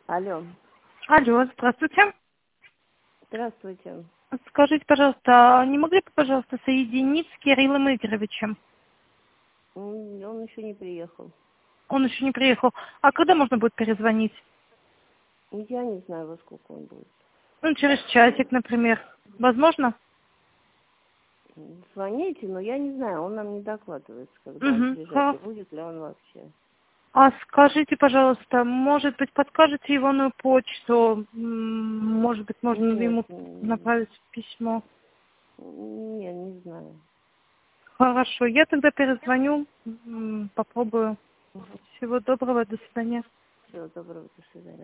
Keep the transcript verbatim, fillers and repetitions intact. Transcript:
Алло. Алло, здравствуйте. Здравствуйте. Скажите, пожалуйста, не могли бы, пожалуйста, соединить с Кириллом Игоревичем? М, Он еще не приехал. Он еще не приехал. А когда можно будет перезвонить? Я не знаю, во сколько он будет. Ну, через часик, например. Возможно? М, Звоните, но я не знаю, он нам не докладывается, когда он Угу. приезжает, и будет ли он вообще. А скажите, пожалуйста, может быть, подскажете его на почту? М, Может быть, можно Нет, ему м, направить письмо? не, не знаю. Хорошо, я тогда перезвоню, м, попробую. Всего доброго, до свидания. Всего доброго, до свидания.